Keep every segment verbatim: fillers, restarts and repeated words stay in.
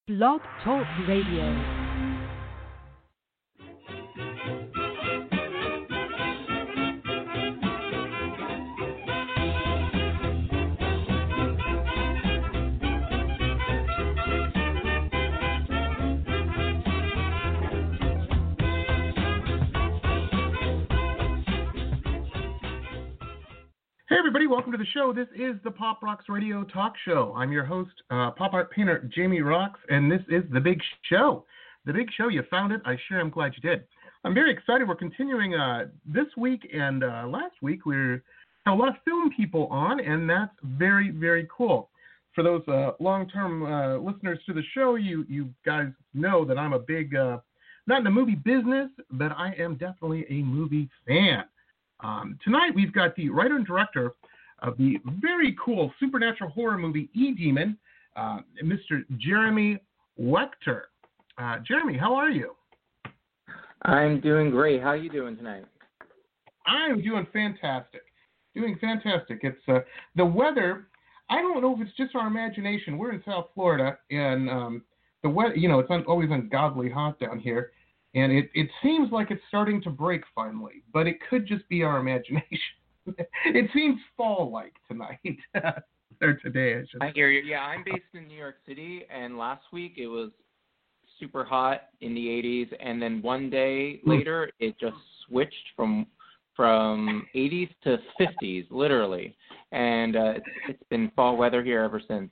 Blog Talk Radio. Hey everybody, welcome to the show. This is the Pop Rocks Radio Talk Show. I'm your host, uh, pop art painter Jamie Rocks, and this is The Big Show. The Big Show, you found it. I sure am glad you did. I'm very excited. We're continuing uh, this week, and uh, last week we had a lot of film people on, and that's very, very cool. For those uh, long-term uh, listeners to the show, you, you guys know that I'm a big, uh, not in the movie business, but I am definitely a movie fan. Um, tonight we've got the writer and director of the very cool supernatural horror movie E-Demon, uh, Mister Jeremy Wechter. Uh, Jeremy, how are you? I'm doing great. How are you doing tonight? I'm doing fantastic. Doing fantastic. It's uh, the weather. I don't know if it's just our imagination. We're in South Florida, and um, the weather. You know, it's un- always ungodly hot down here. And it, it seems like it's starting to break finally, but it could just be our imagination. It seems fall-like tonight, or today, I should say. I hear you. Yeah, I'm based in New York City, and last week it was super hot in the eighties, and then one day later it just switched from from eighties to fifties, literally. And uh, it's, it's been fall weather here ever since.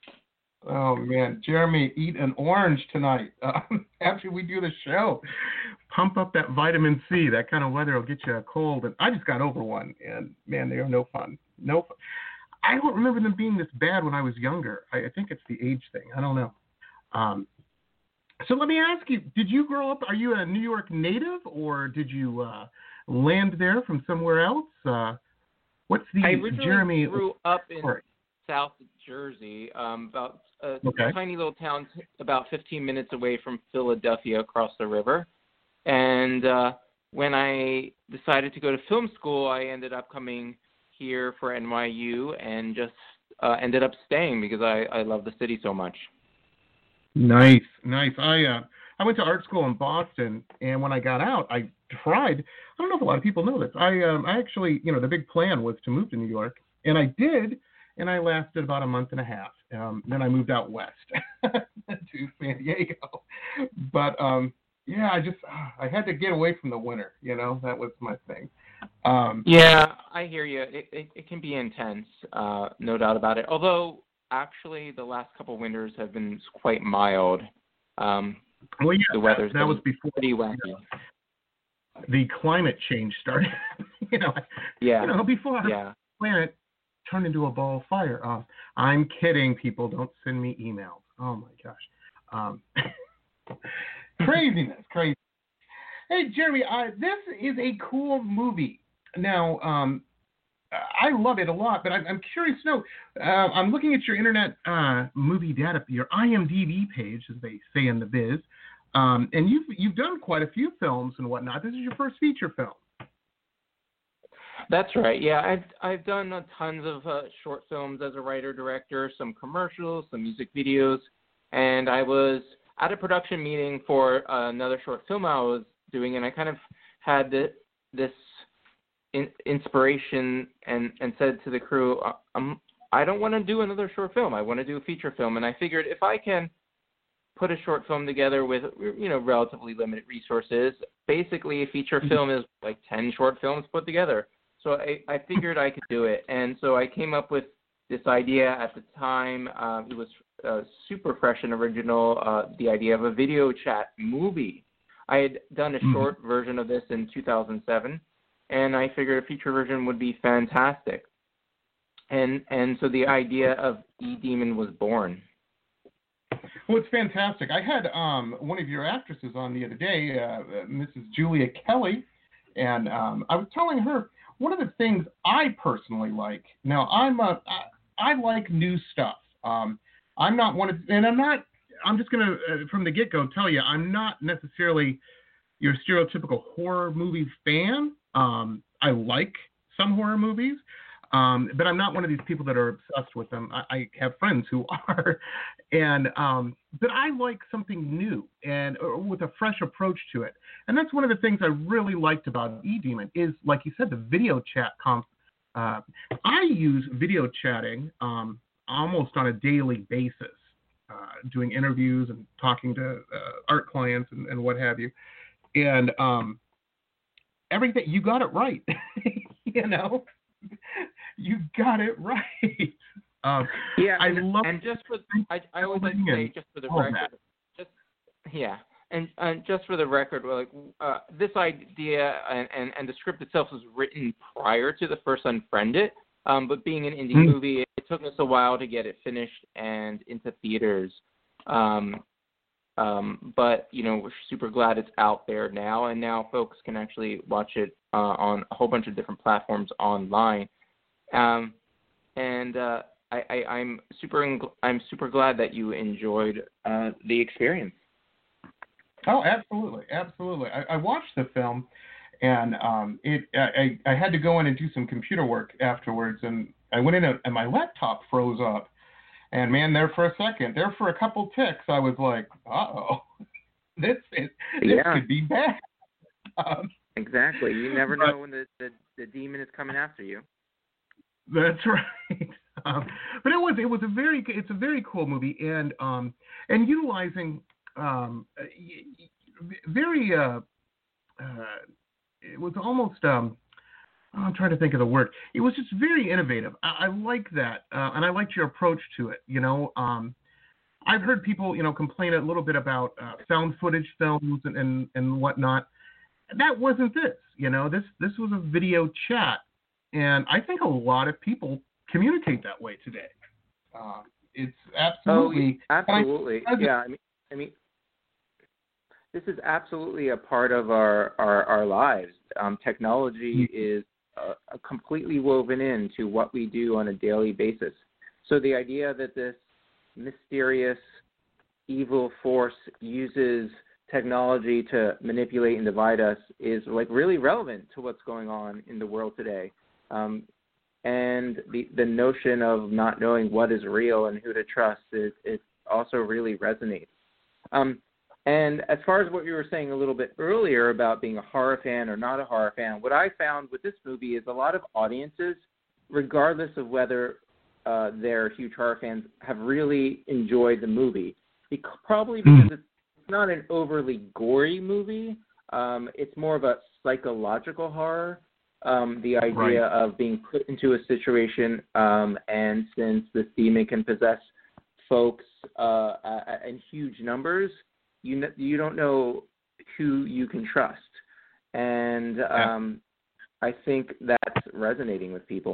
Oh, man. Jeremy, eat an orange tonight uh, after we do the show. Pump up that vitamin C. That kind of weather will get you a cold. And I just got over one, and, man, they are no fun. No fun. I don't remember them being this bad when I was younger. I, I think it's the age thing. I don't know. Um, so let me ask you, did you grow up, are you a New York native, or did you uh, land there from somewhere else? Uh, what's the I originally Jeremy grew up in story? South Jersey, um, about a okay. tiny little town t- about fifteen minutes away from Philadelphia across the river. And uh, when I decided to go to film school, I ended up coming here for N Y U and just uh, ended up staying because I, I love the city so much. Nice, nice. I uh, I went to art school in Boston, and when I got out, I tried. I don't know if a lot of people know this. I um, I actually, you know, the big plan was to move to New York, and I did. And I lasted about a month and a half. Um, then I moved out west to San Diego. But, um, yeah, I just, I had to get away from the winter, you know? That was my thing. Um, yeah, I hear you. It, it, it can be intense, uh, no doubt about it. Although, actually, the last couple winters have been quite mild. Um, well, yeah, the weather's that, that been was before pretty wacky. You know, the climate change started. you know, yeah. you know, before our yeah. planet turned into a ball of fire. Uh, I'm kidding, people. Don't send me emails. Oh, my gosh. Um, craziness, crazy. Hey, Jeremy, uh, this is a cool movie. Now, um, I love it a lot, but I'm, I'm curious to know. Uh, I'm looking at your Internet uh, Movie Data, your I M D B page, as they say in the biz, um, and you've you've done quite a few films and whatnot. This is your first feature film. That's right. Yeah, I've I've done uh, tons of uh, short films as a writer director, some commercials, some music videos, and I was at a production meeting for uh, another short film I was doing, and I kind of had the, this in, inspiration and, and said to the crew, I'm, I don't want to do another short film. I want to do a feature film, and I figured if I can put a short film together with, you know, relatively limited resources, basically a feature film is like ten short films put together. So I, I figured I could do it, and so I came up with this idea at the time. Uh, it was uh, super fresh and original, uh, the idea of a video chat movie. I had done a short mm-hmm. version of this in two thousand seven, and I figured a feature version would be fantastic. And and so the idea of E-Demon was born. Well, it's fantastic. I had um, one of your actresses on the other day, uh, Missus Julia Kelly, and um, I was telling her, one of the things I personally like, now I'm a, I, I like new stuff. Um, I'm not one of, and I'm not, I'm just going to, uh, from the get-go, tell you, I'm not necessarily your stereotypical horror movie fan. Um, I like some horror movies. Um, but I'm not one of these people that are obsessed with them. I, I have friends who are, and um, but I like something new and or with a fresh approach to it. And that's one of the things I really liked about eDemon is, like you said, the video chat comp. Uh, I use video chatting um, almost on a daily basis, uh, doing interviews and talking to uh, art clients and, and what have you. And um, everything, you got it right, you know. You got it right. Um, yeah, I and, love. And just for, I, I always like to say, just for the record, that. just yeah, and and just for the record, like uh, this idea and, and and the script itself was written prior to the first Unfriended. Um, but being an indie mm-hmm. movie, it took us a while to get it finished and into theaters. Um, um, but you know, we're super glad it's out there now, and now folks can actually watch it uh, on a whole bunch of different platforms online. Um, and uh, I, I, I'm super I'm super glad that you enjoyed uh, the experience. Oh, absolutely, absolutely. I, I watched the film, and um, it I, I had to go in and do some computer work afterwards, and I went in and my laptop froze up. And man, there for a second, there for a couple ticks, I was like, "Uh-oh, this is, this yeah. could be bad." Um, exactly. You never but, know when the, the the demon is coming after you. That's right. Um, but it was it was a very it's a very cool movie, and um and utilizing um very uh, uh it was almost um. I'm trying to think of the word. It was just very innovative. I, I like that, uh, and I liked your approach to it. You know, um, I've heard people, you know, complain a little bit about uh, found footage films and, and, and whatnot. That wasn't this. You know, this this was a video chat, and I think a lot of people communicate that way today. Uh, it's absolutely, oh, absolutely, I, I, yeah. I mean, I mean, this is absolutely a part of our our, our lives. Um, technology mm-hmm. is Uh, completely woven into what we do on a daily basis. So the idea that this mysterious evil force uses technology to manipulate and divide us is like really relevant to what's going on in the world today. Um, and the the notion of not knowing what is real and who to trust is, is also really resonates. Um, And as far as what you were saying a little bit earlier about being a horror fan or not a horror fan, what I found with this movie is a lot of audiences, regardless of whether uh, they're huge horror fans, have really enjoyed the movie. Because, probably because it's not an overly gory movie. Um, it's more of a psychological horror. Um, the idea right. of being put into a situation, um, and since this demon can possess folks uh, in huge numbers, You you don't know who you can trust, and um, yeah. I think that's resonating with people.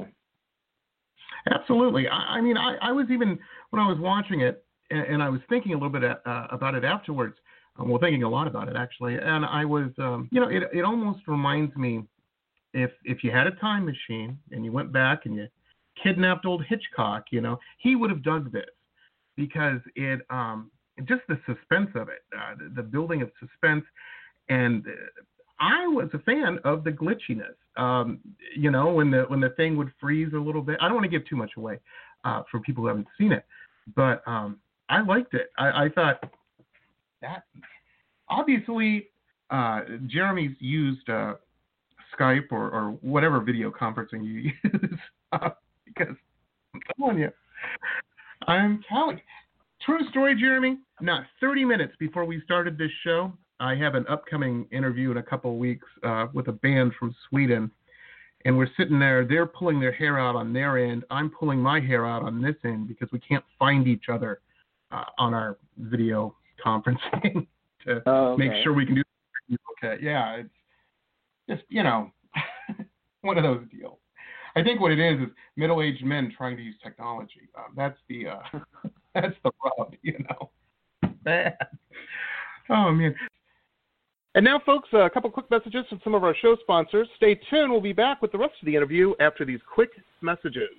Absolutely. I, I mean, I, I was even when I was watching it, and, and I was thinking a little bit uh, about it afterwards. Um, well, thinking a lot about it actually, and I was, um, you know, it it almost reminds me if if you had a time machine and you went back and you kidnapped old Hitchcock, you know, he would have dug this because it. Um, Just the suspense of it, uh, the, the building of suspense, and uh, I was a fan of the glitchiness. Um, you know, when the when the thing would freeze a little bit. I don't want to give too much away uh, for people who haven't seen it, but um, I liked it. I, I thought that obviously uh, Jeremy's used uh, Skype or, or whatever video conferencing you use uh, because I'm telling you, I'm telling you. True story, Jeremy. Not thirty minutes before we started this show, I have an upcoming interview in a couple of weeks uh, with a band from Sweden. And we're sitting there, they're pulling their hair out on their end. I'm pulling my hair out on this end because we can't find each other uh, on our video conferencing to oh, okay. make sure we can do it. Okay. Yeah, it's just, you know, one of those deals. I think what it is is middle-aged men trying to use technology. Um, that's the... Uh, That's the rub, you know. Bad. Oh, man. And now, folks, a couple quick messages from some of our show sponsors. Stay tuned. We'll be back with the rest of the interview after these quick messages.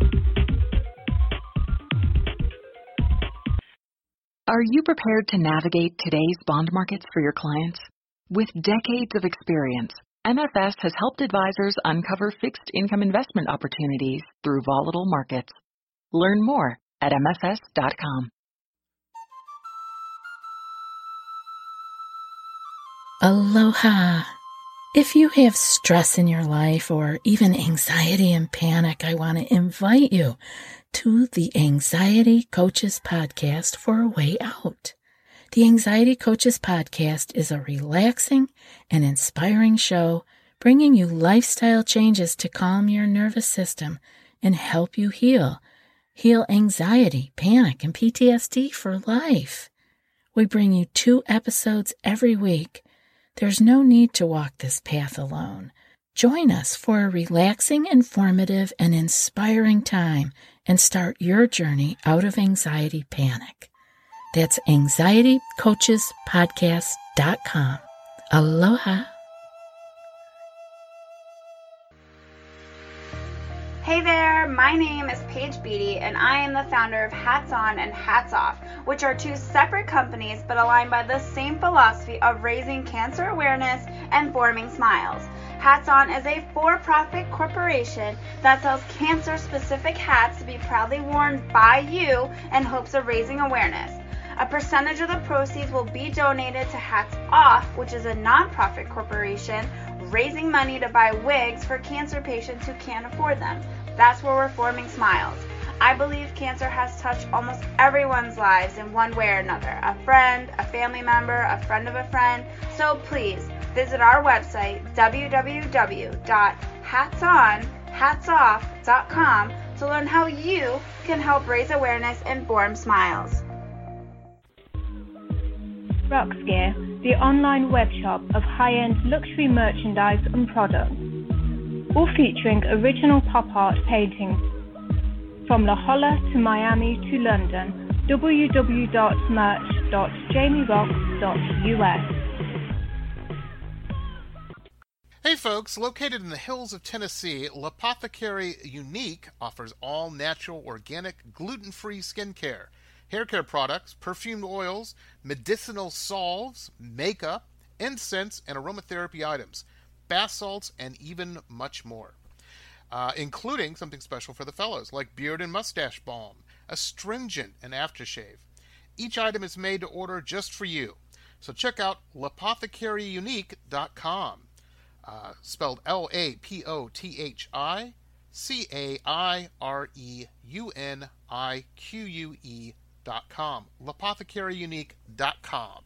Are you prepared to navigate today's bond markets for your clients? With decades of experience, M F S has helped advisors uncover fixed income investment opportunities through volatile markets. Learn more at M F S dot com. Aloha. If you have stress in your life or even anxiety and panic, I want to invite you to the Anxiety Coaches Podcast for a way out. The Anxiety Coaches Podcast is a relaxing and inspiring show bringing you lifestyle changes to calm your nervous system and help you heal. Heal anxiety, panic, and P T S D for life. We bring you two episodes every week. There's no need to walk this path alone. Join us for a relaxing, informative, and inspiring time and start your journey out of anxiety panic. That's anxiety coaches podcast dot com. Aloha. Hey there, my name is Paige Beatty, and I am the founder of Hats On and Hats Off, which are two separate companies but aligned by the same philosophy of raising cancer awareness and forming smiles. Hats On is a for-profit corporation that sells cancer-specific hats to be proudly worn by you in hopes of raising awareness. A percentage of the proceeds will be donated to Hats Off, which is a nonprofit corporation raising money to buy wigs for cancer patients who can't afford them. That's where we're forming smiles. I believe cancer has touched almost everyone's lives in one way or another. A friend, a family member, a friend of a friend. So please visit our website, w w w dot hats on hats off dot com, to learn how you can help raise awareness and form smiles. Rox Gear, the online webshop of high-end luxury merchandise and products, all featuring original pop art paintings from La Jolla to Miami to London. w w w dot merch dot jamie rox dot u s. Hey folks, located in the hills of Tennessee, L'Apothecary Unique offers all natural, organic, gluten-free skincare, hair care products, perfumed oils, medicinal salves, makeup, incense, and aromatherapy items, bath salts, and even much more. Uh, including something special for the fellows, like beard and mustache balm, astringent, and aftershave. Each item is made to order just for you. So check out l'apothecary unique dot com. Uh, spelled L A P O T H I C A I R E U N I Q U E dot com. l'apothecary unique dot com.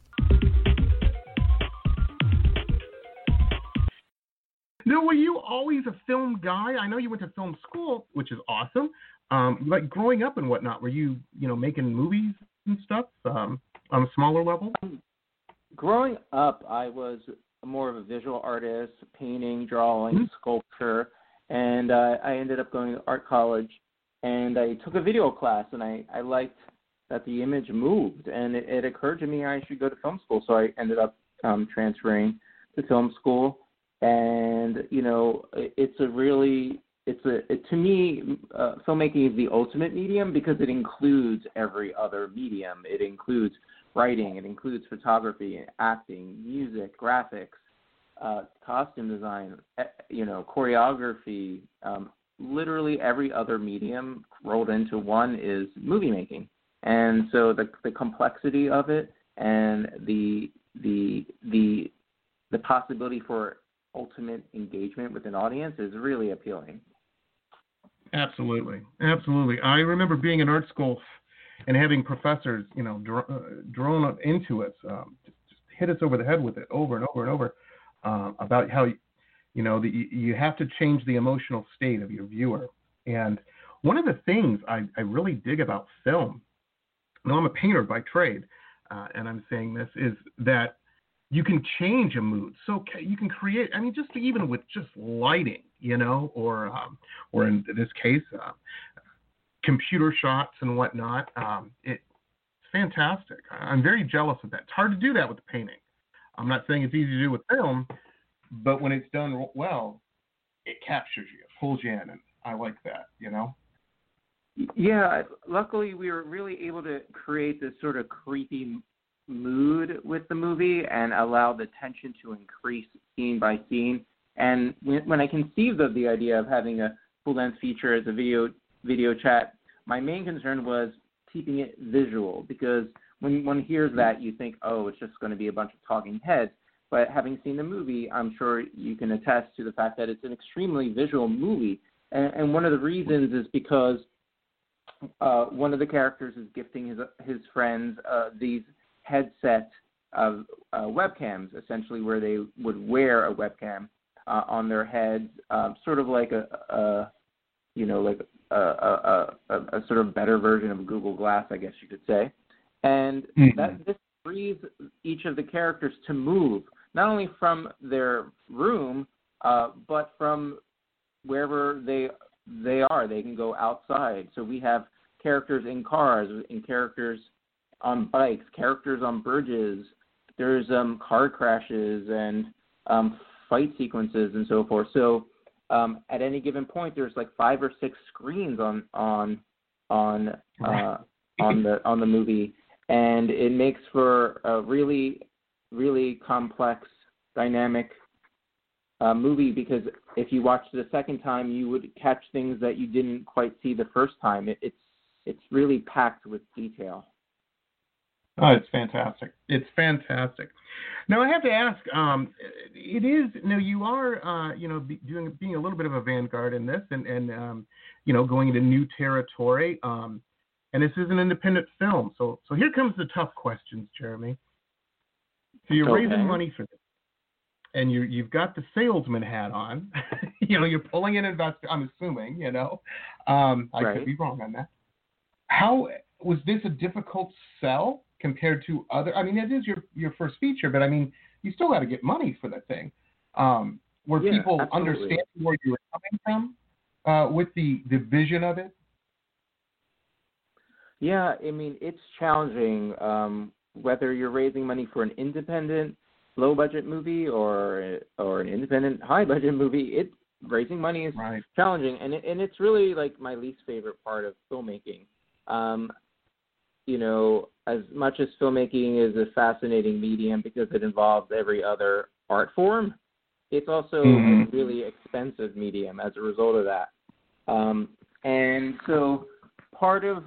Now, were you always a film guy? I know you went to film school, which is awesome. Um, like growing up and whatnot, were you, you know, making movies and stuff um, on a smaller level? Growing up, I was more of a visual artist, painting, drawing, mm-hmm. sculpture, and uh, I ended up going to art college, and I took a video class, and I, I liked that the image moved, and it, it occurred to me I should go to film school, so I ended up um, transferring to film school, and, you know, it, it's a really, it's a, it, to me, uh, filmmaking is the ultimate medium because it includes every other medium. It includes writing, it includes photography, acting, music, graphics, uh, costume design, you know, choreography. Um, literally every other medium rolled into one is movie making, and so the the complexity of it and the the the the possibility for ultimate engagement with an audience is really appealing. Absolutely, absolutely. I remember being in art school and having professors, you know, dr- uh, drone into us, um, just, just hit us over the head with it over and over and over uh, about how, you know, the, you have to change the emotional state of your viewer. And one of the things I, I really dig about film, now I'm a painter by trade, uh, and I'm saying this, is that you can change a mood. So you can create, I mean, just even with just lighting, you know, or, um, or in this case, uh, computer shots and whatnot. Um, it's fantastic. I'm very jealous of that. It's hard to do that with the painting. I'm not saying it's easy to do with film, but when it's done well, it captures you, it pulls you in, and I like that, you know? Yeah, luckily we were really able to create this sort of creepy mood with the movie and allow the tension to increase scene by scene. And when, when I conceived of the idea of having a full-length feature as a video video chat, my main concern was keeping it visual, because when one hears that, you think, oh, it's just going to be a bunch of talking heads. But having seen the movie, I'm sure you can attest to the fact that it's an extremely visual movie. And, and one of the reasons is because uh, one of the characters is gifting his his friends uh, these headset of uh, webcams, essentially where they would wear a webcam uh, on their heads, uh, sort of like a, a you know, like a, a, a, a sort of better version of Google Glass, I guess you could say. And mm-hmm. that this frees each of the characters to move, not only from their room, uh, but from wherever they they are. They can go outside. So we have characters in cars, and characters on bikes, characters on bridges. There's um, car crashes and um, fight sequences and so forth. So um, at any given point, there's like five or six screens on on on uh, on the on the movie, and it makes for a really really complex, dynamic uh, movie, because if you watched it a second time, you would catch things that you didn't quite see the first time. It, it's it's really packed with detail. Oh, it's fantastic. It's fantastic. Now, I have to ask, um, it is, you know, you are, uh, you know, be doing, being a little bit of a vanguard in this and, and um, you know, going into new territory. Um, and this is an independent film. So so here comes the tough questions, Jeremy. So you're okay. raising money for this. And you you've got the salesman hat on. you know, you're pulling in investors, I'm assuming, you know. Um, I right. could be wrong on that. How, was this a difficult sell compared to other, I mean, it is your, your first feature, but I mean, you still got to get money for the thing. Um, were yeah, people absolutely. understanding where you were coming from uh, with the, the vision of it? Yeah, I mean, it's challenging, um, whether you're raising money for an independent, low-budget movie or or an independent, high-budget movie. It raising money is right. challenging, and it, and it's really like my least favorite part of filmmaking. Um, you know, as much as filmmaking is a fascinating medium because it involves every other art form, it's also mm-hmm. a really expensive medium as a result of that. Um, and so part of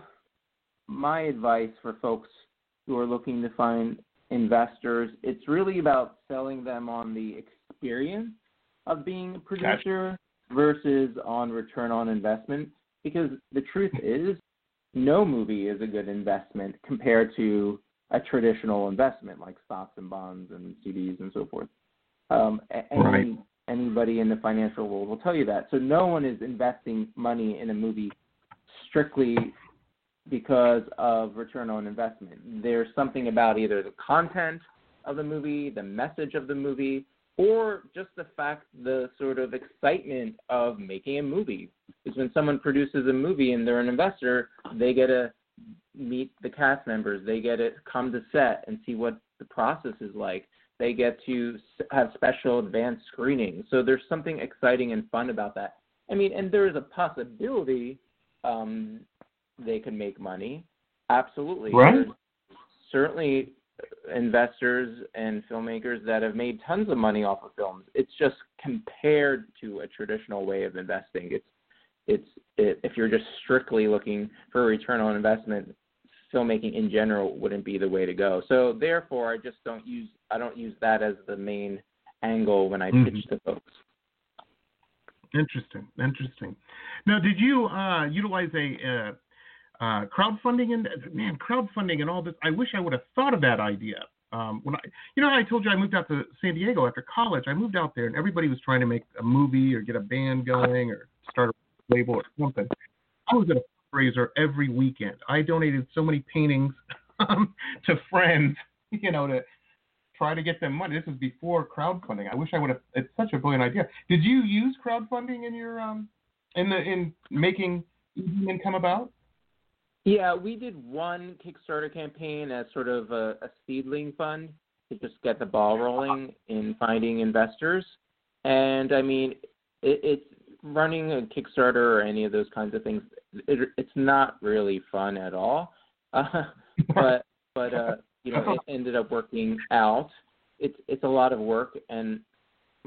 my advice for folks who are looking to find investors, it's really about selling them on the experience of being a producer gotcha. versus on return on investment, because the truth is, no movie is a good investment compared to a traditional investment like stocks and bonds and C Ds and so forth. Um, any, right. Anybody in the financial world will tell you that. So no one is investing money in a movie strictly because of return on investment. There's something about either the content of the movie, the message of the movie, or just the fact, the sort of excitement of making a movie. Because when someone produces a movie and they're an investor, they get to meet the cast members. They get to come to set and see what the process is like. They get to have special advanced screenings. So there's something exciting and fun about that. I mean, and there is a possibility um, they can make money. Absolutely. Right. There's certainly investors and filmmakers that have made tons of money off of films. It's just compared to a traditional way of investing. It's it's it, if you're just strictly looking for a return on investment, filmmaking in general wouldn't be the way to go. So therefore, I just don't use I don't use that as the main angle when I mm-hmm. pitch to folks. Interesting, interesting. Now, did you uh, utilize a uh, Uh, crowdfunding and man, crowdfunding and all this. I wish I would have thought of that idea. Um, when I, you know, how I told you I moved out to San Diego after college. I moved out there, and everybody was trying to make a movie or get a band going or start a label or something. I was at a fundraiser every weekend. I donated so many paintings um, to friends, you know, to try to get them money. This was before crowdfunding. I wish I would have. It's such a brilliant idea. Did you use crowdfunding in your um, in the in making Evening come about? Yeah, we did one Kickstarter campaign as sort of a, a seedling fund to just get the ball rolling in finding investors. And, I mean, it, it's running a Kickstarter or any of those kinds of things, it, it's not really fun at all. Uh, but, but uh, you know, it ended up working out. It's, it's a lot of work, and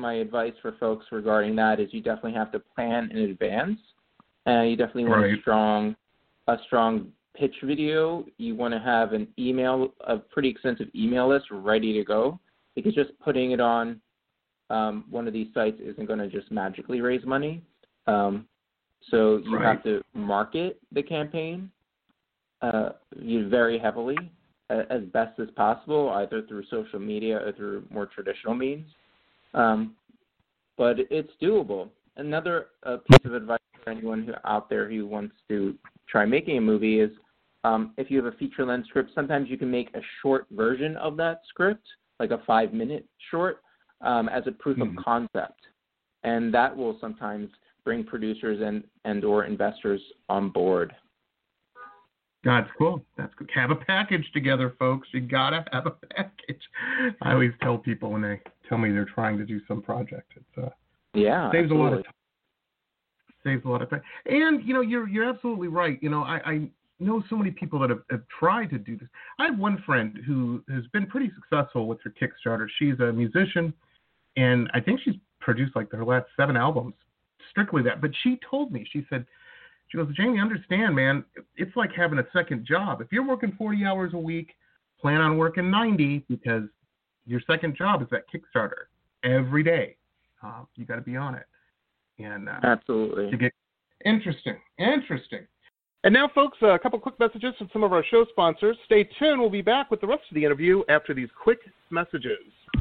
my advice for folks regarding that is you definitely have to plan in advance, and you definitely want Right. a strong, a strong pitch video. You want to have an email, a pretty extensive email list ready to go, because just putting it on um, one of these sites isn't going to just magically raise money. Um, so you Right. have to market the campaign uh, you very heavily, uh, as best as possible, either through social media or through more traditional means. Um, but it's doable. Another uh, piece of advice for anyone who out there who wants to try making a movie is, um, if you have a feature-length script, sometimes you can make a short version of that script, like a five-minute short, um, as a proof Mhm. of concept. And that will sometimes bring producers and, and or investors on board. That's cool. That's good. Have a package together, folks. You gotta have a package. I always tell people when they tell me they're trying to do some project, it's uh, Yeah, saves absolutely. a lot of time. Saves a lot of time. And you know, you're you're absolutely right. You know, I, I know so many people that have, have tried to do this. I have one friend who has been pretty successful with her Kickstarter. She's a musician, and I think she's produced like her last seven albums, strictly that. But she told me, she said, she goes, Jamie, understand, man, it's like having a second job. If you're working forty hours a week, plan on working ninety, because your second job is that Kickstarter every day. Uh, you got to be on it. And uh, Absolutely. to get interesting, interesting. And now, folks, a couple quick messages from some of our show sponsors. Stay tuned. We'll be back with the rest of the interview after these quick messages.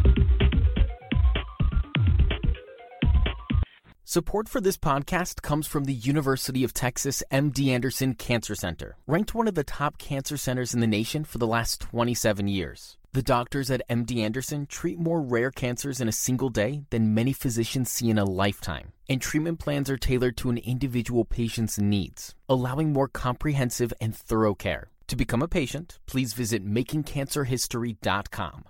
Support for this podcast comes from the University of Texas M D Anderson Cancer Center, ranked one of the top cancer centers in the nation for the last twenty-seven years. The doctors at M D Anderson treat more rare cancers in a single day than many physicians see in a lifetime, and treatment plans are tailored to an individual patient's needs, allowing more comprehensive and thorough care. To become a patient, please visit making cancer history dot com.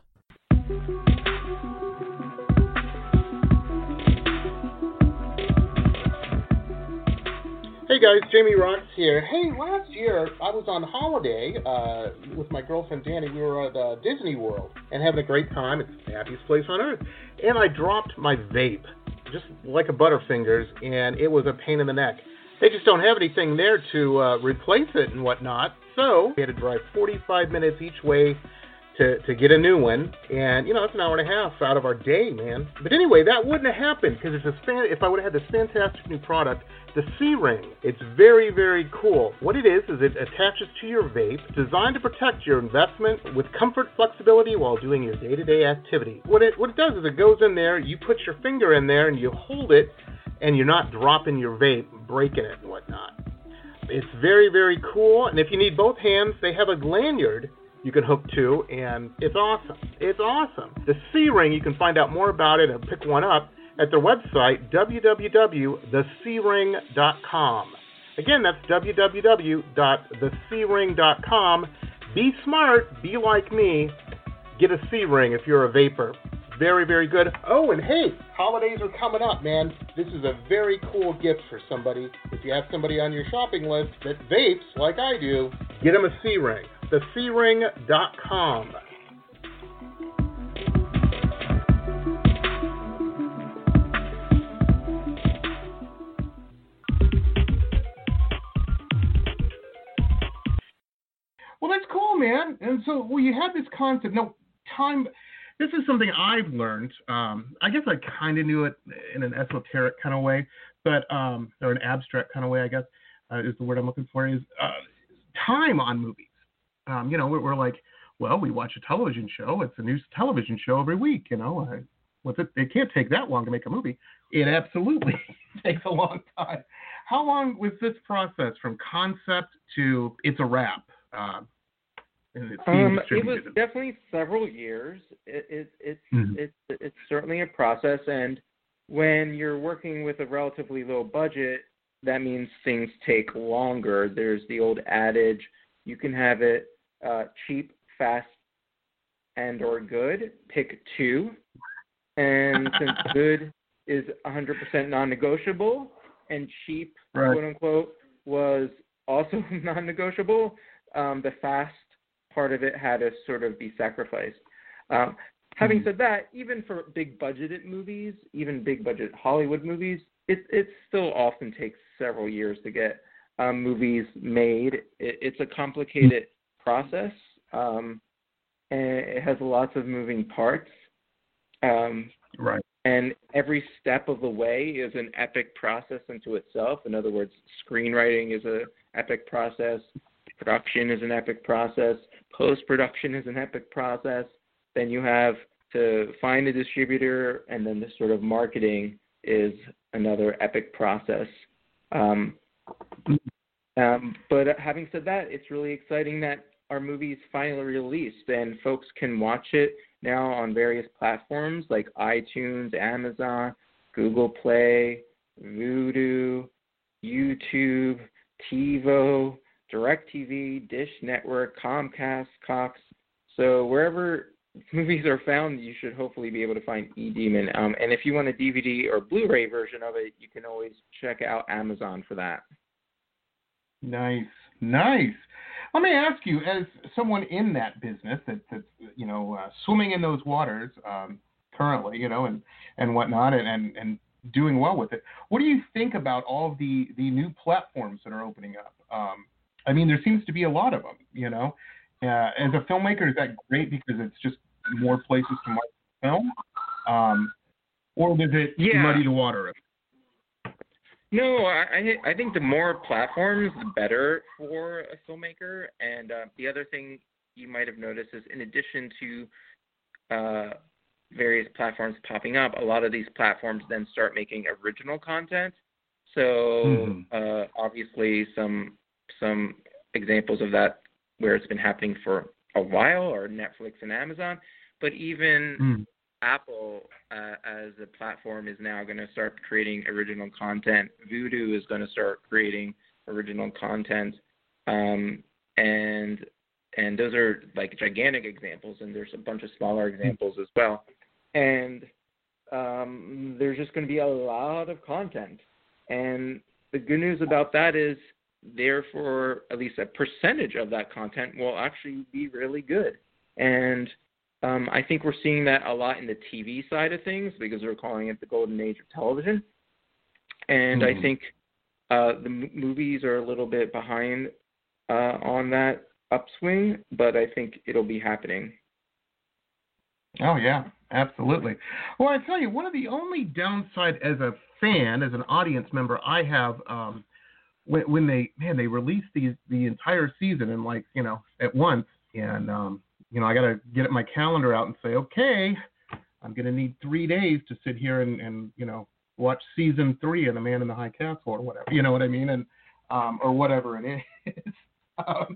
Hey guys, Jamie Rocks here. Hey, last year I was on holiday uh, with my girlfriend Danny. We were at uh, Disney World and having a great time. It's the happiest place on earth. And I dropped my vape, just like a Butterfingers, and it was a pain in the neck. They just don't have anything there to uh, replace it and whatnot. So we had to drive forty-five minutes each way to, to get a new one. And, you know, that's an hour and a half out of our day, man. But anyway, that wouldn't have happened because it's a fan- if I would have had this fantastic new product, the C-Ring. It's very, very cool. What it is, is it attaches to your vape, designed to protect your investment with comfort, flexibility while doing your day-to-day activity. What it, what it does is it goes in there, you put your finger in there, and you hold it, and you're not dropping your vape, breaking it and whatnot. It's very, very cool, and if you need both hands, they have a lanyard you can hook to, and it's awesome. It's awesome. The C-Ring, you can find out more about it and pick one up at their website, w w w dot the c ring dot com. Again, that's w w w dot the c ring dot com. Be smart. Be like me. Get a C-Ring if you're a vapor. Very, very good. Oh, and hey, holidays are coming up, man. This is a very cool gift for somebody. If you have somebody on your shopping list that vapes like I do, get them a C-Ring. the c ring dot com. Well, that's cool, man. And so, well, you had this concept. No, time. This is something I've learned. Um, I guess I kind of knew it in an esoteric kind of way, but um, or an abstract kind of way, I guess, uh, is the word I'm looking for. Is uh, time on movies. Um, you know, we're, we're like, well, we watch a television show. It's a new television show every week. You know, I, what's it? It can't take that long to make a movie. It absolutely takes a long time. How long was this process from concept to it's a wrap? Uh, and it's being Um, it distributed? was definitely several years. It, it, it's Mhm. it's it's certainly a process, and when you're working with a relatively low budget, that means things take longer. There's the old adage: you can have it uh, cheap, fast, and or good. Pick two. And since good is one hundred percent non-negotiable, and cheap, Right. quote unquote, was also non-negotiable, um, the fast part of it had to sort of be sacrificed. Um, Having said that, even for big budgeted movies, even big budget Hollywood movies, it it still often takes several years to get um, movies made. It, it's a complicated process, um, and it has lots of moving parts. Um, right. And every step of the way is an epic process unto itself. In other words, screenwriting is an epic process, production is an epic process, post-production is an epic process. Then you have to find a distributor, and then the sort of marketing is another epic process. Um, um, but having said that, it's really exciting that our movie is finally released, and folks can watch it now on various platforms like iTunes, Amazon, Google Play, Vudu, YouTube, TiVo, DirecTV, Dish Network, Comcast, Cox. So wherever movies are found, you should hopefully be able to find E-Demon. Um, and if you want a D V D or Blu-ray version of it, you can always check out Amazon for that. Nice, nice. Let me ask you, as someone in that business that, that's, you know, uh, swimming in those waters um, currently, you know, and, and whatnot, and, and, and doing well with it, what do you think about all of the, the new platforms that are opening up? Um, I mean, there seems to be a lot of them, you know. Uh, as a filmmaker, is that great because it's just more places to market film? Um, or does it yeah. muddy the water? No, I I think the more platforms, the better for a filmmaker. And uh, the other thing you might have noticed is, in addition to uh, various platforms popping up, a lot of these platforms then start making original content. So mm-hmm. uh, obviously, some some examples of that where it's been happening for a while are Netflix and Amazon, but even mm. Apple uh, as a platform is now going to start creating original content. Vudu is going to start creating original content, um, and and those are like gigantic examples, and there's a bunch of smaller examples as well. And um, there's just going to be a lot of content. And the good news about that is, therefore, at least a percentage of that content will actually be really good. And um, I think we're seeing that a lot in the T V side of things because we're calling it the golden age of television. And mm-hmm. I think uh, the m- movies are a little bit behind uh, on that upswing, but I think it'll be happening. Oh, yeah, absolutely. Well, I tell you, one of the only downside as a fan, as an audience member, I have um, when, when they, man, they release the the entire season and like, you know, at once. And, um, you know, I got to get my calendar out and say, okay, I'm going to need three days to sit here and, and, you know, watch season three of The Man in the High Castle or whatever, you know what I mean? And, um, or whatever it is. um,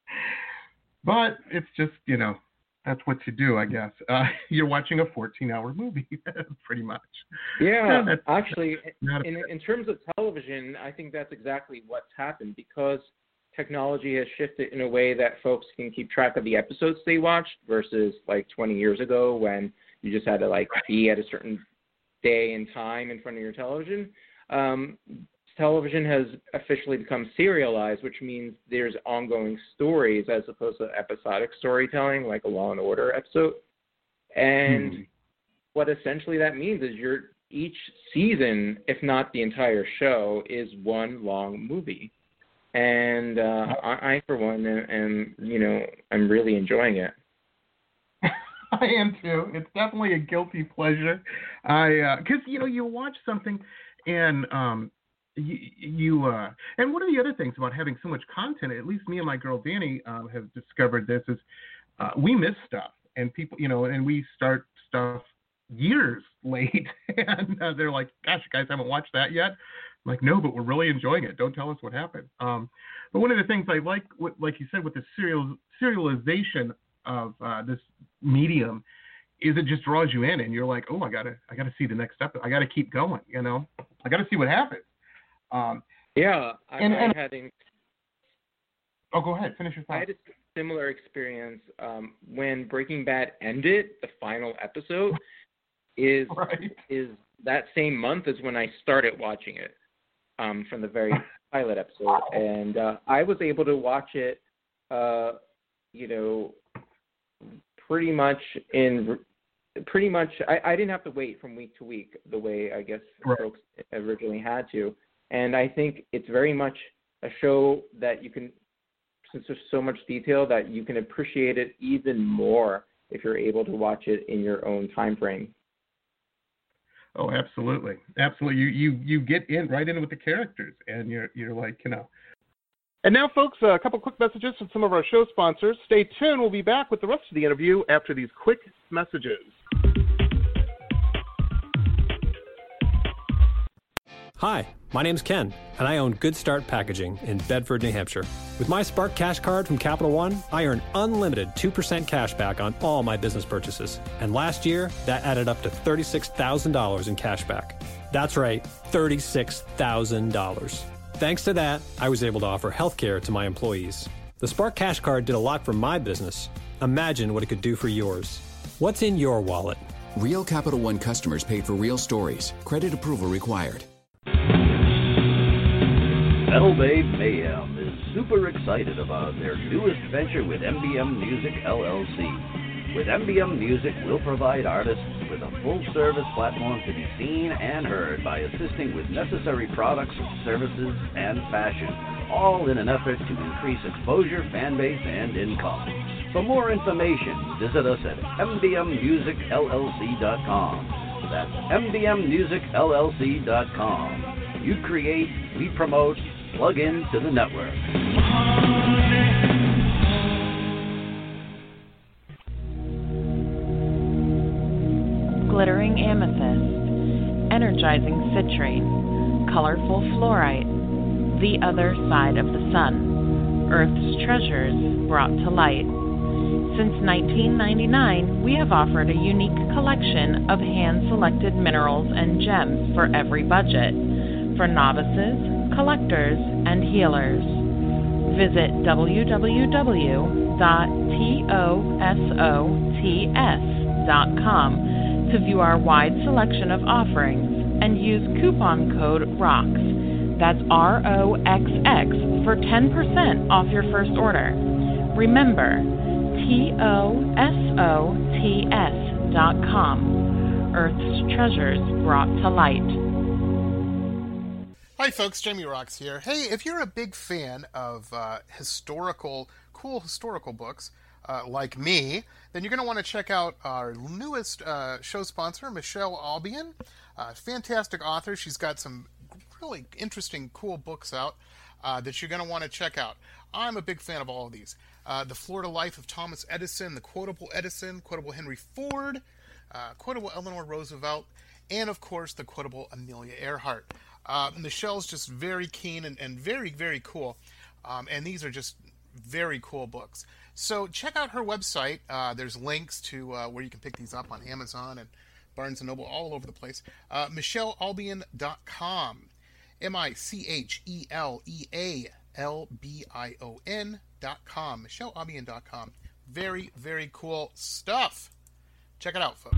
but it's just, you know, that's what you do, I guess. Uh, you're watching a fourteen-hour movie, pretty much. Yeah, yeah actually, in, in terms of television, I think that's exactly what's happened because technology has shifted in a way that folks can keep track of the episodes they watched versus like twenty years ago when you just had to like be at a certain day and time in front of your television. Um, television has officially become serialized, which means there's ongoing stories as opposed to episodic storytelling, like a Law and Order episode. And mm. what essentially that means is you're, each season, if not the entire show, is one long movie. And uh, I, I, for one, am, am, you know, I'm really enjoying it. I am too. It's definitely a guilty pleasure. I, because uh, you know, you watch something, and um, you, you uh, and one of the other things about having so much content, at least me and my girl Danny um, have discovered this, is uh, we miss stuff, and people, you know, and we start stuff years late, and uh, they're like, "Gosh, you guys haven't watched that yet." I'm like, no, but we're really enjoying it. Don't tell us what happened. Um, but one of the things I like, what, like you said, with the serial serialization of uh, this medium, is it just draws you in, and you're like, oh, I gotta, I gotta see the next step. I gotta keep going. You know, I gotta see what happens. Um, yeah, I, and, I and, had. In, oh, go ahead. Finish your thought. I had a similar experience um, when Breaking Bad ended. The final episode is right. is that same month as when I started watching it. Um, from the very pilot episode, and uh, I was able to watch it, uh, you know, pretty much in pretty much, I, I didn't have to wait from week to week the way I guess right. folks originally had to. And I think it's very much a show that you can, since there's so much detail, that you can appreciate it even more if you're able to watch it in your own time frame. Oh, absolutely, absolutely. You you you get in right in with the characters, and you're you're like, you know. And now, folks, a couple quick messages from some of our show sponsors. Stay tuned. We'll be back with the rest of the interview after these quick messages. Hi, my name's Ken, and I own Good Start Packaging in Bedford, New Hampshire. With my Spark Cash Card from Capital One, I earn unlimited two percent cash back on all my business purchases. And last year, that added up to thirty-six thousand dollars in cash back. That's right, thirty-six thousand dollars. Thanks to that, I was able to offer health care to my employees. The Spark Cash Card did a lot for my business. Imagine what it could do for yours. What's in your wallet? Real Capital One customers paid for real stories. Credit approval required. Metal Babe Mayhem is super excited about their newest venture with M B M Music L L C. With M B M Music, we'll provide artists with a full-service platform to be seen and heard by assisting with necessary products, services, and fashion, all in an effort to increase exposure, fan base, and income. For more information, visit us at M B M Music L L C dot com. That's M B M Music L L C dot com. You create, we promote, plug into the network. Glittering amethyst, energizing citrine, colorful fluorite, the other side of the sun, Earth's treasures brought to light. Since nineteen ninety-nine, we have offered a unique collection of hand-selected minerals and gems for every budget, for novices, collectors, and healers. Visit w w w dot tosots dot com to view our wide selection of offerings and use coupon code ROXX, that's R O X X, for ten percent off your first order. Remember, T O S O T S dot com, Earth's treasures brought to light. Hi folks, Jamie Rocks here. Hey, if you're a big fan of uh, historical, cool historical books, uh, like me, then you're going to want to check out our newest uh, show sponsor, Michelle Albion. Uh, fantastic author. She's got some really interesting, cool books out uh, that you're going to want to check out. I'm a big fan of all of these. Uh, the Florida Life of Thomas Edison, The Quotable Edison, Quotable Henry Ford, uh, Quotable Eleanor Roosevelt, and of course the Quotable Amelia Earhart. Uh, Michelle's just very keen and, and very, very cool. Um, and these are just very cool books. So check out her website. Uh, there's links to uh, where you can pick these up on Amazon and Barnes and Noble, all over the place. Uh, Michelle Albion dot com. M I C H E L E A L B I O N dot com. Michelle Albion dot com. Very, very cool stuff. Check it out, folks.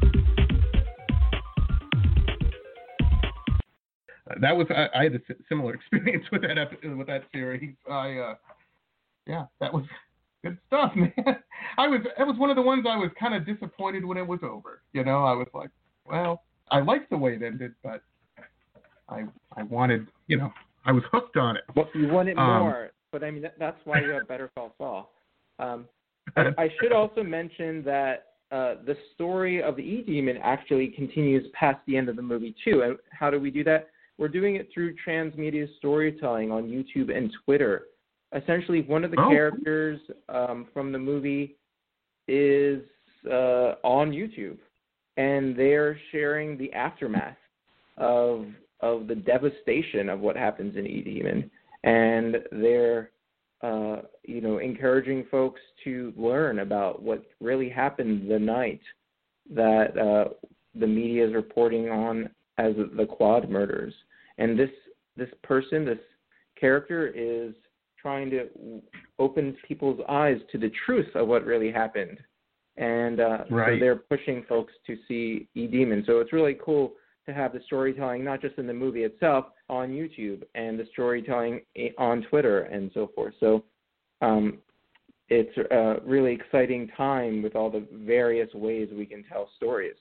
That was I, I had a similar experience with that episode, with that series. I uh, yeah, that was good stuff, man. I was it was one of the ones I was kind of disappointed when it was over. You know, I was like, well, I liked the way it ended, but I I wanted, you know, I was hooked on it. Well, you wanted um, more, but I mean that, that's why you have Better Call Saul. Um, I, I should also mention that uh, the story of the E-Demon actually continues past the end of the movie too. And how do we do that? We're doing it through transmedia storytelling on YouTube and Twitter. Essentially, one of the oh. characters um, from the movie is uh, on YouTube, and they're sharing the aftermath of of the devastation of what happens in E-Demon, and they're uh, you know encouraging folks to learn about what really happened the night that uh, the media is reporting on as the Quad murders. And this this person, this character, is trying to open people's eyes to the truth of what really happened. And uh, right. so they're pushing folks to see E-Demon. So it's really cool to have the storytelling, not just in the movie itself, on YouTube, and the storytelling on Twitter and so forth. So um, it's a really exciting time with all the various ways we can tell stories.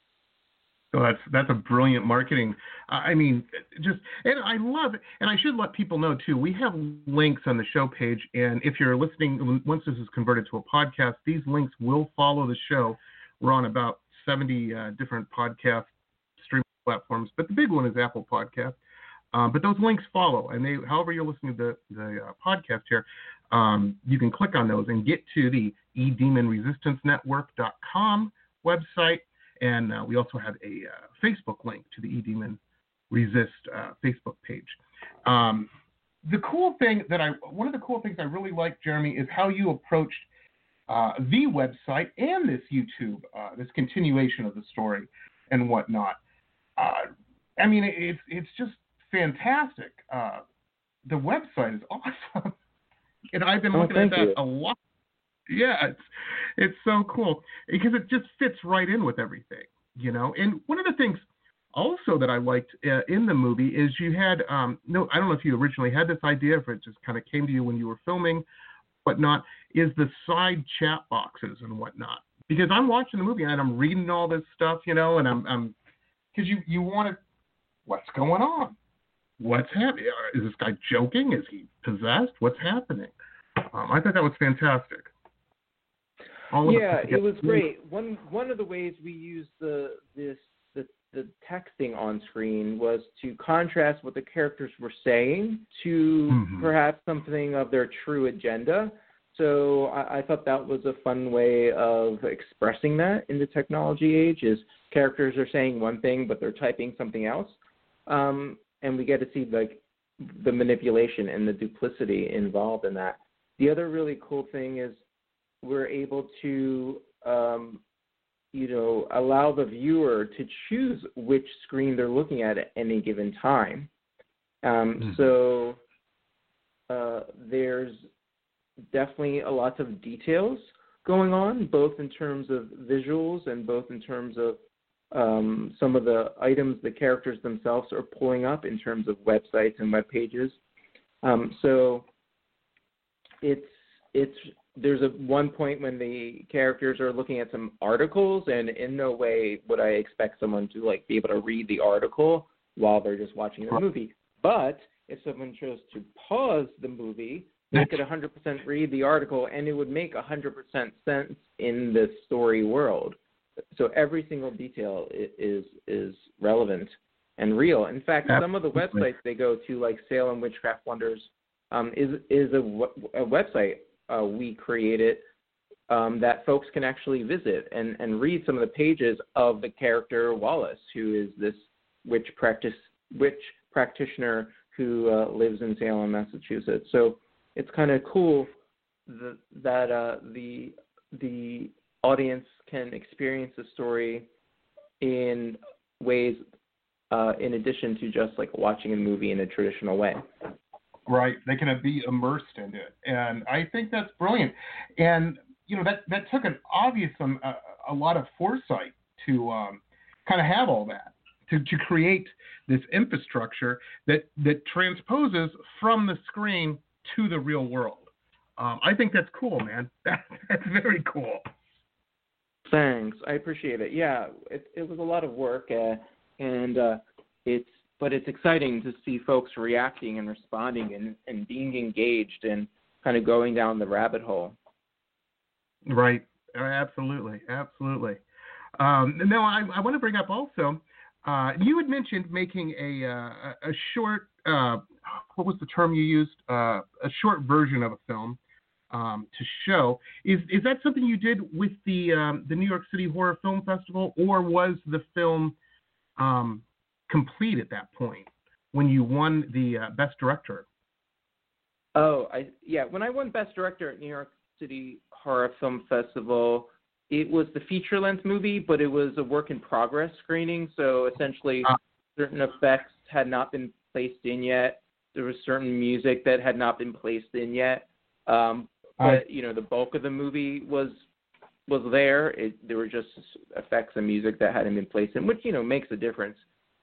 So that's that's a brilliant marketing. Uh, I mean, just and I love it. And I should let people know too. We have links on the show page, and if you're listening, once this is converted to a podcast, these links will follow the show. We're on about seventy uh, different podcast streaming platforms, but the big one is Apple Podcast. Um, but those links follow, and they, however you're listening to the, the uh, podcast here, um, you can click on those and get to the e demon resistance network dot com website. And uh, we also have a uh, Facebook link to the eDemon Resist uh, Facebook page. Um, the cool thing that I, one of the cool things I really like, Jeremy, is how you approached uh, the website and this YouTube, uh, this continuation of the story and whatnot. Uh, I mean, it's it's just fantastic. Uh, the website is awesome, and I've been oh, looking at that you. a lot. Yeah, it's it's so cool because it just fits right in with everything, you know. And one of the things also that I liked uh, in the movie is you had um, no, I don't know if you originally had this idea, if it just kind of came to you when you were filming, whatnot, is the side chat boxes and whatnot. Because I'm watching the movie and I'm reading all this stuff, you know, and I'm I'm because you you want to, what's going on? What's happening? Is this guy joking? Is he possessed? What's happening? Um, I thought that was fantastic. All yeah, it was great. One one of the ways we used the this the, the texting on screen was to contrast what the characters were saying to mm-hmm. perhaps something of their true agenda. So I, I thought that was a fun way of expressing that in the technology age. Is characters are saying one thing but they're typing something else, um, and we get to see like the manipulation and the duplicity involved in that. The other really cool thing is we're able to, um, you know, allow the viewer to choose which screen they're looking at at any given time. Um, mm-hmm. So uh, there's definitely a lot of details going on, both in terms of visuals and both in terms of um, some of the items the characters themselves are pulling up in terms of websites and web pages. Um, so it's it's there's a one point when the characters are looking at some articles, and in no way would I expect someone to like be able to read the article while they're just watching the movie. But if someone chose to pause the movie, they could one hundred percent read the article, and it would make one hundred percent sense in the story world. So every single detail is is relevant and real. In fact, some of the websites they go to, like Salem Witchcraft Wonders, um, is is a, a website uh, we created um, that folks can actually visit and, and read some of the pages of the character Wallace, who is this witch practice witch practitioner who uh, lives in Salem, Massachusetts. So it's kind of cool that, that uh, the the audience can experience the story in ways uh, in addition to just like watching a movie in a traditional way. Right. They can be immersed in it. And I think that's brilliant. And, you know, that, that took an obvious, um, uh, a lot of foresight to um, kind of have all that, to, to create this infrastructure that, that transposes from the screen to the real world. Um, I think that's cool, man. That, that's very cool. Thanks. I appreciate it. Yeah, it, it was a lot of work, uh, and uh, it's but it's exciting to see folks reacting and responding and, and being engaged and kind of going down the rabbit hole. Right. Absolutely. Absolutely. Um, now, I, I want to bring up also, uh, you had mentioned making a uh, a short, uh, what was the term you used? Uh, a short version of a film. Um, to show. Is is that something you did with the um, the New York City Horror Film Festival, or was the film um, complete at that point when you won the uh, Best Director? Oh, I yeah. When I won Best Director at New York City Horror Film Festival, it was the feature-length movie, but it was a work-in-progress screening. So essentially, uh, certain effects had not been placed in yet. There was certain music that had not been placed in yet. Um, But, you know, the bulk of the movie was was there. It, there were just effects and music that hadn't been placed in, which, you know, makes a difference.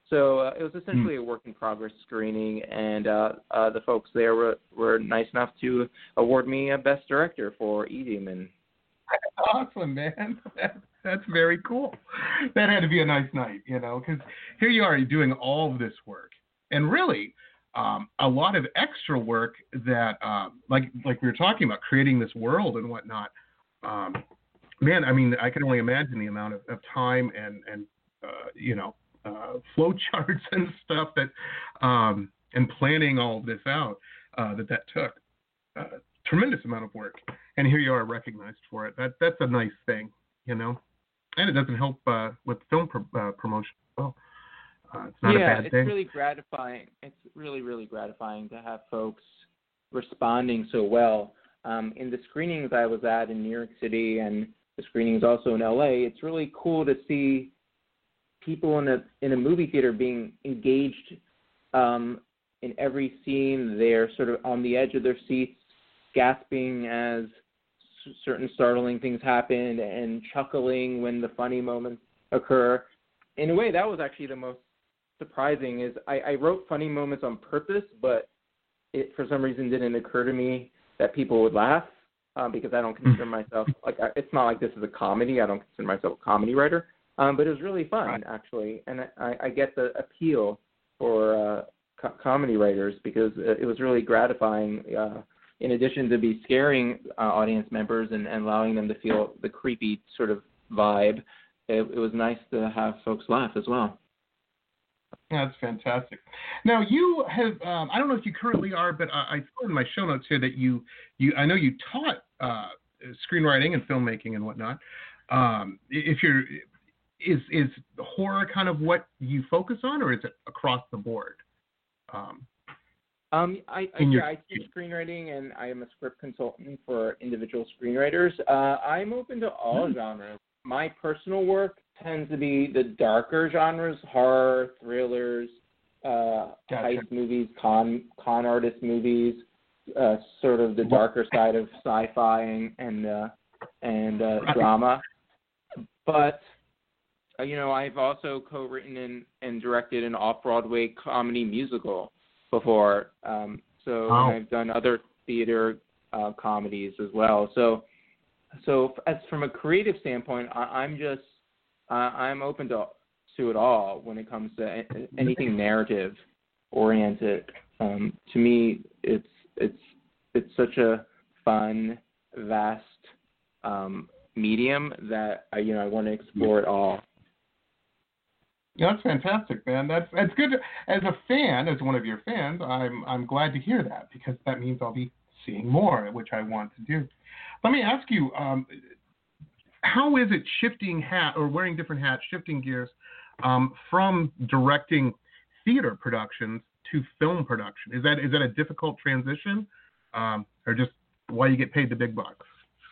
So uh, it was essentially mm. a work-in-progress screening, and uh, uh, the folks there were, were nice enough to award me a Best Director for E-Demon. Awesome, man. That, that's very cool. That had to be a nice night, you know, because here you are doing all of this work, and really um, a lot of extra work that, um, like like we were talking about, creating this world and whatnot. Um, man, I mean, I can only imagine the amount of, of time and, and uh, you know, uh, flow charts and stuff that, um, and planning all of this out uh, that that took. Uh, tremendous amount of work. And here you are recognized for it. That That's a nice thing, you know. And it doesn't help uh, with film pro- uh, promotion as well. Uh, it's not yeah, a bad it's thing. really gratifying. It's really, really gratifying to have folks responding so well. Um, in the screenings I was at in New York City and the screenings also in L A, it's really cool to see people in a in a movie theater being engaged um, in every scene. They're sort of on the edge of their seats, gasping as certain startling things happen and chuckling when the funny moments occur. In a way, that was actually the most surprising. Is I, I wrote funny moments on purpose, but it for some reason didn't occur to me that people would laugh um, because I don't consider myself like it's not like this is a comedy. I don't consider myself a comedy writer, um, but it was really fun right. actually, and I, I get the appeal for uh, co- comedy writers because it was really gratifying. Uh, in addition to be scaring uh, audience members and, and allowing them to feel the creepy sort of vibe, it, it was nice to have folks laugh as well. That's fantastic. Now, you have, um, I don't know if you currently are, but I, I saw in my show notes here that you, you I know you taught uh, screenwriting and filmmaking and whatnot. Um, if you're, is, is horror kind of what you focus on, or is it across the board? Um Um, I, I, yeah, I teach screenwriting, and I am a script consultant for individual screenwriters. Uh, I'm open to all mm. genres. My personal work tends to be the darker genres, horror, thrillers, uh, gotcha. heist movies, con con artist movies, uh, sort of the darker side of sci-fi and and, uh, and uh, drama. But uh, you know, I've also co-written and, and directed an off-Broadway comedy musical before, um, so wow. I've done other theater uh, comedies as well. So, so as from a creative standpoint, I, I'm just uh, I'm open to to it all when it comes to anything narrative oriented. Um, to me, it's it's it's such a fun, vast um, medium that I, you know I want to explore it all. Yeah, that's fantastic, man. That's that's good. As a fan, as one of your fans, I'm I'm glad to hear that because that means I'll be seeing more, which I want to do. Let me ask you, um, how is it shifting hat or wearing different hats, shifting gears um, from directing theater productions to film production? Is that is that a difficult transition, um, or just why you get paid the big bucks?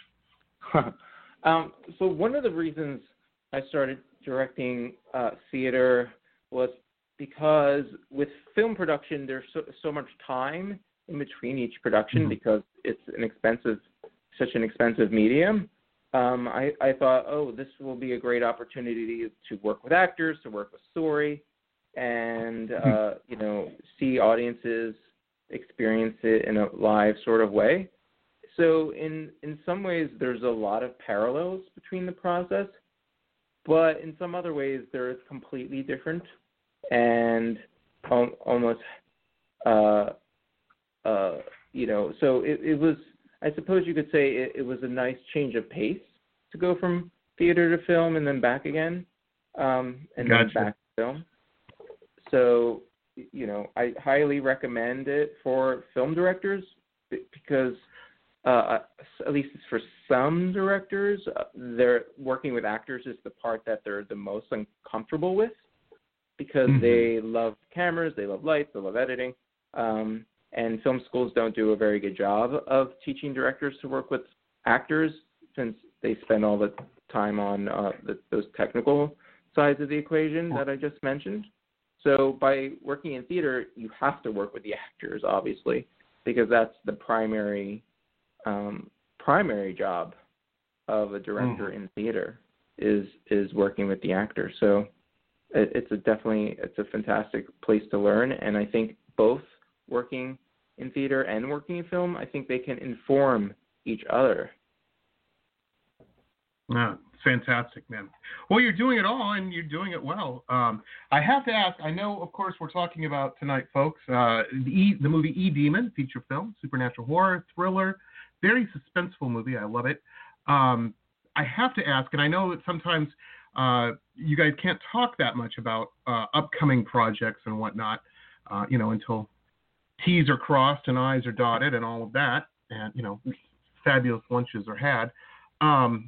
um, so one of the reasons I started directing uh, theater was because with film production there's so, so much time in between each production mm-hmm. because it's an expensive, such an expensive medium. Um, I, I thought, oh, this will be a great opportunity to work with actors, to work with story, and uh, mm-hmm. you know, see audiences experience it in a live sort of way. So in in some ways there's a lot of parallels between the process. But in some other ways, they're completely different and um, almost, uh, uh, you know, so it, it was, I suppose you could say it, it was a nice change of pace to go from theater to film and then back again, um, and gotcha. then back to film. So, you know, I highly recommend it for film directors because Uh, at least for some directors, uh, they're working with actors is the part that they're the most uncomfortable with because mm-hmm. they love cameras, they love lights, they love editing, um, and film schools don't do a very good job of teaching directors to work with actors since they spend all the time on uh, the, those technical sides of the equation that I just mentioned. So by working in theater, you have to work with the actors, obviously, because that's the primary Um, primary job of a director mm. in theater is is working with the actor. So it, it's a definitely it's a fantastic place to learn. And I think both working in theater and working in film, I think they can inform each other. Yeah, fantastic, man. Well, you're doing it all, and you're doing it well. Um, I have to ask, I know, of course, we're talking about tonight, folks, uh, the, e, the movie E-Demon, feature film, supernatural horror, thriller, very suspenseful movie. I love it. Um, I have to ask, and I know that sometimes uh, you guys can't talk that much about uh, upcoming projects and whatnot, uh, you know, until T's are crossed and I's are dotted and all of that, and, you know, fabulous lunches are had. Um,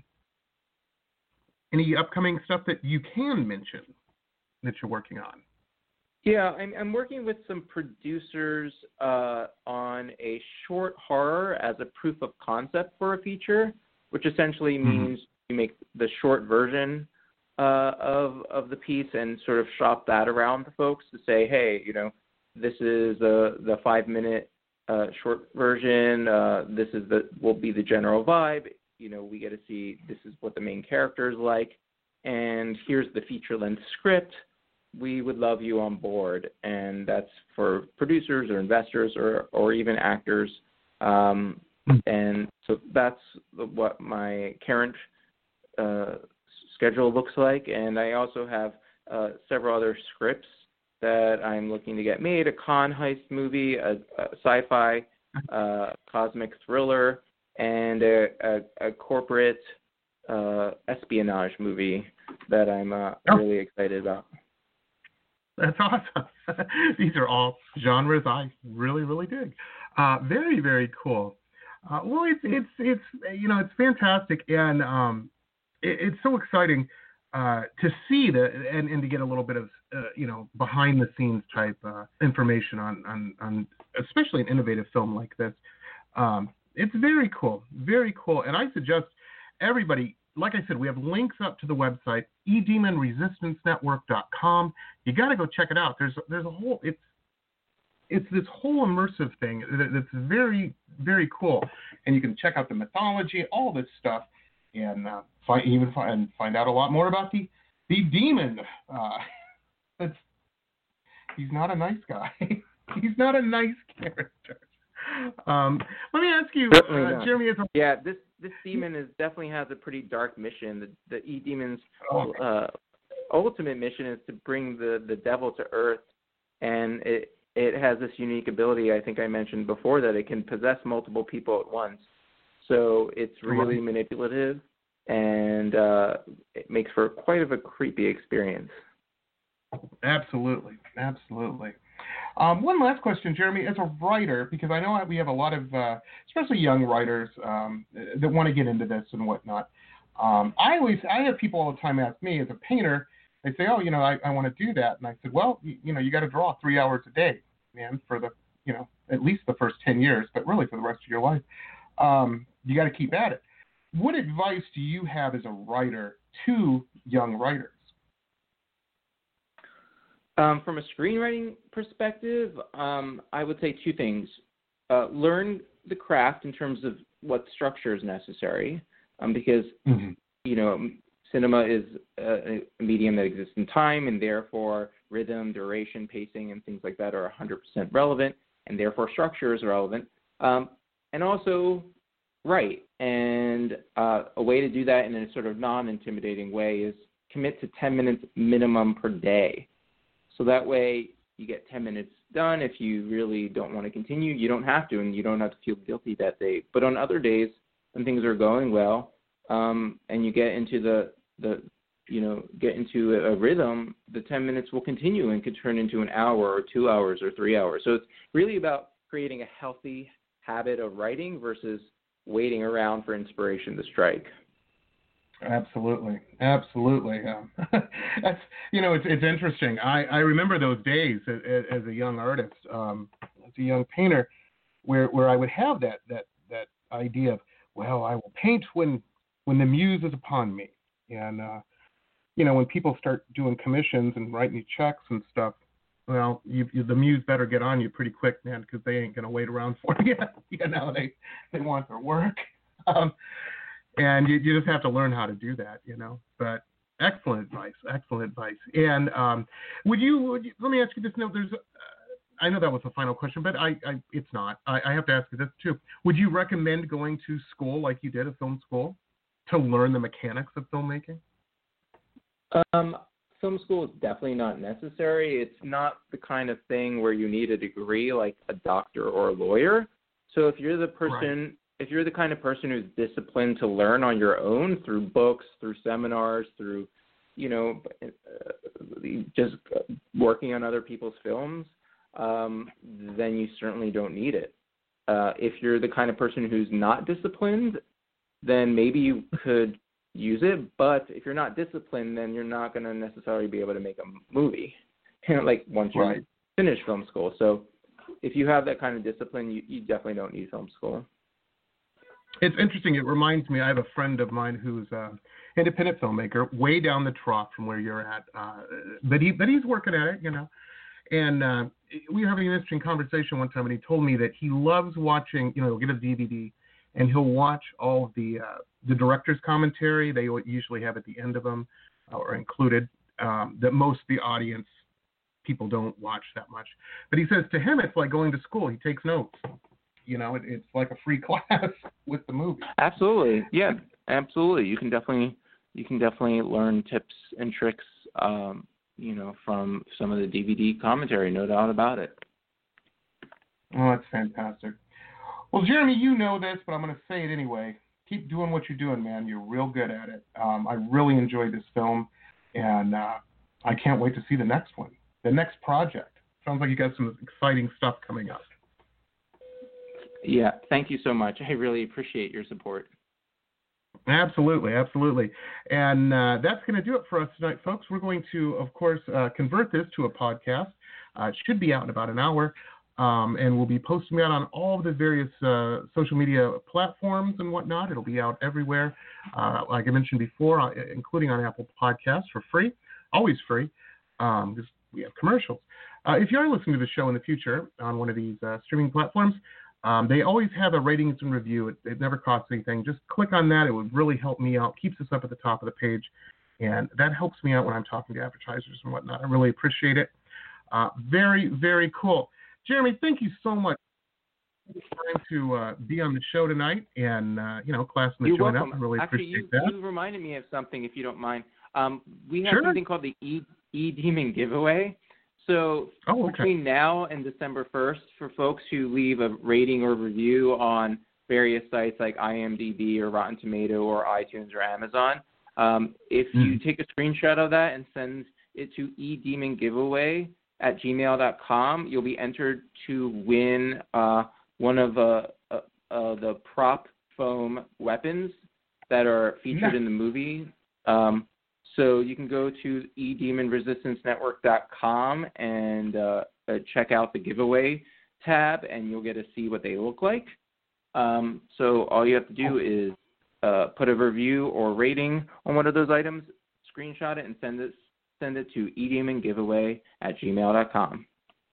any upcoming stuff that you can mention that you're working on? Yeah, I'm, I'm working with some producers uh, on a short horror as a proof of concept for a feature, which essentially mm-hmm. means you make the short version uh, of of the piece and sort of shop that around to folks to say, hey, you know, this is the the five minute uh, short version. Uh, this is the will be the general vibe. You know, we get to see this is what the main character is like, and here's the feature length script. We would love you on board, and that's for producers or investors or or even actors. Um, and so that's what my current uh, schedule looks like. And I also have uh, several other scripts that I'm looking to get made: a con heist movie, a, a sci-fi uh, cosmic thriller, and a, a, a corporate uh, espionage movie that I'm uh, oh. really excited about. That's awesome. These are all genres I really, really dig. Uh, very, very cool. Uh, well, it's it's it's you know it's fantastic, and um, it, it's so exciting uh, to see the and, and to get a little bit of uh, you know behind the scenes type uh, information on, on on especially an innovative film like this. Um, it's very cool, very cool, and I suggest everybody. Like I said, we have links up to the website e demon resistance network dot com. You got to go check it out. There's there's a whole it's it's this whole immersive thing that's very very cool, and you can check out the mythology, all this stuff, and uh, find even find, and find out a lot more about the the demon. Uh, that's he's not a nice guy. He's not a nice character. Um, let me ask you, uh, Jeremy. As a- yeah, this this demon is definitely has a pretty dark mission. The the E demon's oh, uh, ultimate mission is to bring the, the devil to Earth, and it it has this unique ability. I think I mentioned before that it can possess multiple people at once. So it's really mm-hmm. manipulative, and uh, it makes for quite of a creepy experience. Absolutely, absolutely. Um, one last question, Jeremy, as a writer, because I know we have a lot of, uh, especially young writers, um, that want to get into this and whatnot. Um, I always, I have people all the time ask me as a painter, they say, oh, you know, I, I want to do that. And I said, well, you, you know, you got to draw three hours a day, man, for the, you know, at least the first ten years, but really for the rest of your life. Um, you got to keep at it. What advice do you have as a writer to young writers? Um, from a screenwriting perspective, um, I would say two things. Uh, learn the craft in terms of what structure is necessary, um, because, mm-hmm. you know, cinema is a, a medium that exists in time, and therefore rhythm, duration, pacing, and things like that are one hundred percent relevant, and therefore structure is relevant. Um, and also write. And uh, a way to do that in a sort of non-intimidating way is commit to ten minutes minimum per day. So that way you get ten minutes done. If you really don't want to continue, you don't have to, and you don't have to feel guilty that day. But on other days when things are going well, um, and you get into the, the, you know, get into a, a rhythm, the ten minutes will continue and could turn into an hour or two hours or three hours. So it's really about creating a healthy habit of writing versus waiting around for inspiration to strike. Absolutely, absolutely. Um, that's you know, it's it's interesting. I, I remember those days as, as a young artist, um, as a young painter, where, where I would have that that that idea of, well, I will paint when when the muse is upon me, and uh, you know, when people start doing commissions and writing you checks and stuff, well, you, you, the muse better get on you pretty quick, man, because they ain't gonna wait around for you. You know, they they want their work. Um, And you, you just have to learn how to do that, you know. But excellent advice, excellent advice. And um, would, you, would you? Let me ask you this. No, there's. Uh, I know that was the final question, but I, I it's not. I, I have to ask you this too. Would you recommend going to school like you did, a film school, to learn the mechanics of filmmaking? Um, film school is definitely not necessary. It's not the kind of thing where you need a degree like a doctor or a lawyer. So if you're the person, right. if you're the kind of person who's disciplined to learn on your own through books, through seminars, through, you know, uh, just working on other people's films, um, then you certainly don't need it. Uh, if you're the kind of person who's not disciplined, then maybe you could use it. But if you're not disciplined, then you're not going to necessarily be able to make a movie, you know, like once you right. finish film school. So if you have that kind of discipline, you, you definitely don't need film school. It's interesting. It reminds me, I have a friend of mine who's an independent filmmaker, way down the trough from where you're at. Uh, but he, but he's working at it, you know. And uh, we were having an interesting conversation one time, and he told me that he loves watching, you know, he'll get a D V D, and he'll watch all of the uh, the director's commentary. They usually have at the end of them uh, or included, um, that most of the audience people don't watch that much. But he says to him, it's like going to school. He takes notes. You know, it, it's like a free class with the movie. Absolutely, yeah, absolutely. You can definitely you can definitely learn tips and tricks, um, you know, from some of the D V D commentary. No doubt about it. Oh, that's fantastic. Well, Jeremy, you know this, but I'm going to say it anyway. Keep doing what you're doing, man. You're real good at it. Um, I really enjoyed this film, and uh, I can't wait to see the next one, the next project. Sounds like you got some exciting stuff coming up. Yeah, thank you so much. I really appreciate your support. Absolutely, absolutely. And uh, that's going to do it for us tonight, folks. We're going to, of course, uh, convert this to a podcast. Uh, it should be out in about an hour. Um, and we'll be posting that on all of the various uh, social media platforms and whatnot. It'll be out everywhere, uh, like I mentioned before, uh, including on Apple Podcasts for free, always free, um, because we have commercials. Uh, if you are listening to the show in the future on one of these uh, streaming platforms, um, they always have a ratings and review. It, it never costs anything. Just click on that. It would really help me out. Keeps us up at the top of the page, and that helps me out when I'm talking to advertisers and whatnot. I really appreciate it. Uh, very, very cool. Jeremy, thank you so much for trying to uh, be on the show tonight, and, uh, you know, class in the You're join welcome. up. I really Actually, appreciate you, that. you reminded me of something, if you don't mind. Um, we have sure. something called the E, E-Demon giveaway. So oh, okay. between now and December first, for folks who leave a rating or review on various sites like I M D B or Rotten Tomato or iTunes or Amazon, um, if mm. you take a screenshot of that and send it to edemongiveaway at gmail dot com, you'll be entered to win uh, one of uh, uh, uh, the prop foam weapons that are featured yeah. in the movie. Um, so you can go to e demon resistance network dot com and uh, uh, check out the giveaway tab, and you'll get to see what they look like. Um, so all you have to do is uh, put a review or rating on one of those items, screenshot it, and send it send it to edemongiveaway at gmail dot com.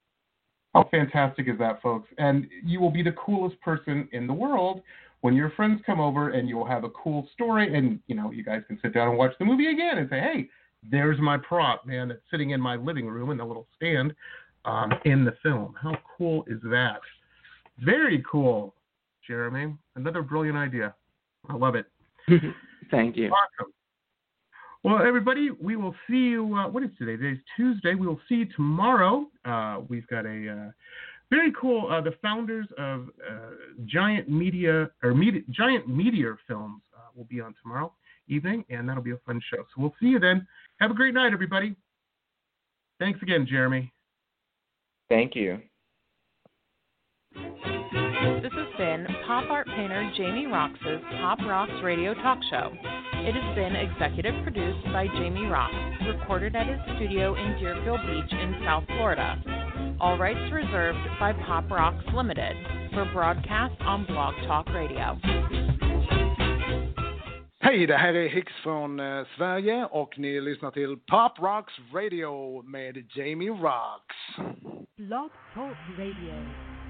How fantastic is that, folks? And you will be the coolest person in the world when your friends come over, and you'll have a cool story, and, you know, you guys can sit down and watch the movie again and say, hey, there's my prop, man, that's sitting in my living room in the little stand um, in the film. How cool is that? Very cool, Jeremy. Another brilliant idea. I love it. Thank you. Awesome. Well, everybody, we will see you. Uh, what is today? Today's Tuesday. We will see you tomorrow. Uh, we've got a uh, very cool. Uh, the founders of uh, Giant Media or Media, Giant Meteor Films uh, will be on tomorrow evening, and that'll be a fun show. So we'll see you then. Have a great night, everybody. Thanks again, Jeremy. Thank you. This has been pop art painter Jamie Roxx's Pop Rocks Radio Talk Show. It has been executive produced by Jamie Roxx, recorded at his studio in Deerfield Beach in South Florida. All rights reserved by Pop Rocks Limited for broadcast on Blog Talk Radio. Hej, det här är Hicks från uh, Sverige och ni lyssnar till Pop Rocks Radio med Jamie Roxx. Blog Talk Radio.